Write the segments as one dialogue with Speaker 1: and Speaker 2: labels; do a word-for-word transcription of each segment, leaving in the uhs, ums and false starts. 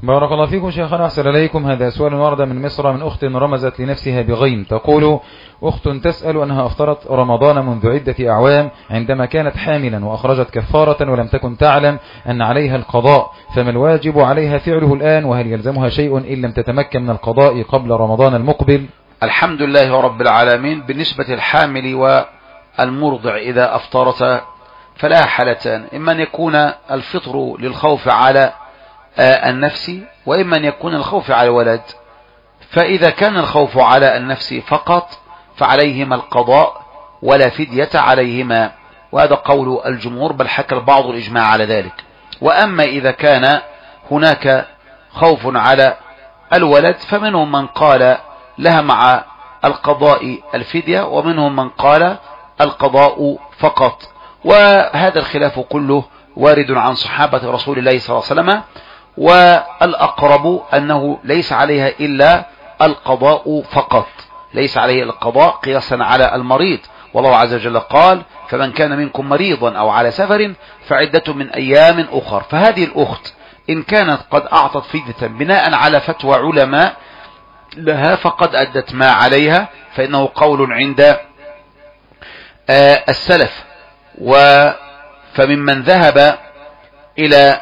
Speaker 1: بارك الله فيكم شيخنا، أحسن إليكم. هذا سؤال ورد من مصر من أخت رمزت لنفسها بغيم، تقول: أخت تسأل أنها أفطرت رمضان منذ عدة أعوام عندما كانت حاملا وأخرجت كفارة ولم تكن تعلم أن عليها القضاء، فما الواجب عليها فعله الآن؟ وهل يلزمها شيء إن لم تتمكن من القضاء قبل رمضان المقبل؟
Speaker 2: الحمد لله رب العالمين. بالنسبة للحامل والمرضع إذا أفطرت فلا حالتان: إما أن يكون الفطر للخوف على النفس، وإما أن يكون الخوف على الولد. فإذا كان الخوف على النفس فقط فعليهما القضاء ولا فدية عليهما، وهذا قول الجمهور، بل حكى البعض الإجماع على ذلك. وأما إذا كان هناك خوف على الولد فمنهم من قال لها مع القضاء الفدية، ومنهم من قال القضاء فقط. وهذا الخلاف كله وارد عن صحابة رسول الله صلى الله عليه وسلم، والأقرب أنه ليس عليها إلا القضاء فقط، ليس عليه القضاء قياسا على المريض، والله عز وجل قال: فمن كان منكم مريضا أو على سفر فعدة من أيام أخر. فهذه الأخت إن كانت قد أعطت فدية بناء على فتوى علماء لها فقد أدت ما عليها، فإنه قول عند السلف. فممن ذهب إلى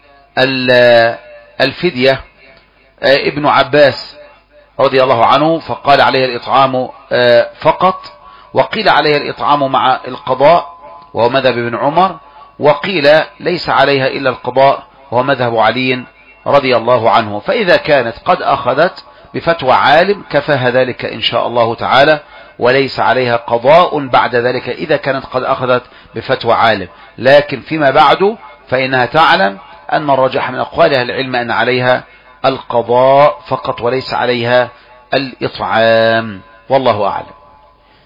Speaker 2: الفدية ابن عباس رضي الله عنه، فقال عليه الإطعام فقط، وقيل عليه الإطعام مع القضاء وهو مذهب ابن عمر، وقيل ليس عليها إلا القضاء وهو مذهب علي رضي الله عنه. فإذا كانت قد أخذت بفتوى عالم كفاها ذلك إن شاء الله تعالى، وليس عليها قضاء بعد ذلك إذا كانت قد أخذت بفتوى عالم. لكن فيما بعد فإنها تعلم أن الرجح من أقوال أهل العلم أن عليها القضاء فقط وليس عليها الإطعام، والله أعلم.